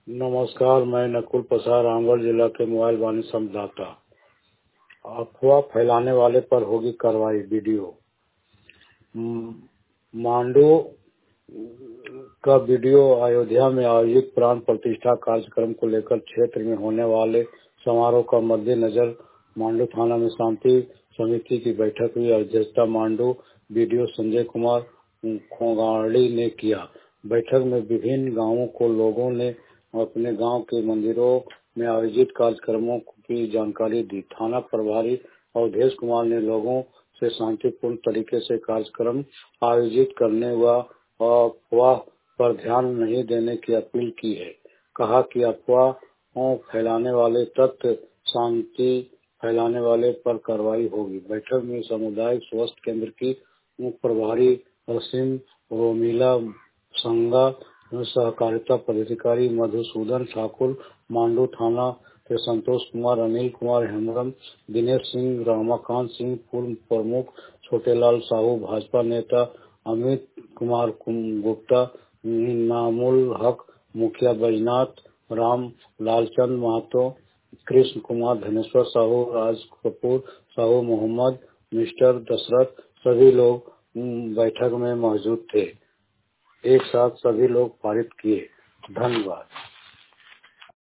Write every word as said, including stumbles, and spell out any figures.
नमस्कार, मैं नकुल प्रसाद रामगढ़ जिला के मोबाइल वाणी संवाददाता। अफवाह फैलाने वाले पर होगी कार्रवाई। वीडियो मांडू का वीडियो अयोध्या में आयोजित प्राण प्रतिष्ठा कार्यक्रम को लेकर क्षेत्र में होने वाले समारोह का मद्देनजर मांडू थाना में शांति समिति की बैठक हुई। अध्यक्षता मांडू वीडियो संजय कुमार खोगाड़ी ने किया। बैठक में विभिन्न गांवों को लोगों ने अपने गांव के मंदिरों में आयोजित कार्यक्रमों की जानकारी दी। थाना प्रभारी अवधेश कुमार ने लोगों से शांतिपूर्ण तरीके से कार्यक्रम आयोजित करने व अफवाह पर ध्यान नहीं देने की अपील की है। कहा कि अफवाह फैलाने वाले तत्व शांति फैलाने वाले पर कार्रवाई होगी। बैठक में सामुदायिक स्वास्थ्य केंद्र की प्रभारी असीम रोमिला संगा, सहकारिता पदाधिकारी मधुसूदन ठाकुर, मांडू थाना के संतोष कुमार, अनिल कुमार, हेमरम, दिनेश सिंह, रमाकांत सिंह, पूर्व प्रमुख छोटेलाल साहू, भाजपा नेता अमित कुमार गुप्ता, इनामुल हक, मुखिया बैजनाथ राम, लालचंद महतो, कृष्ण कुमार, धनेश्वर साहू, राज कपूर साहू, मोहम्मद, मिस्टर दशरथ, सभी लोग बैठक में मौजूद थे। एक साथ सभी लोग पारित किए। धन्यवाद।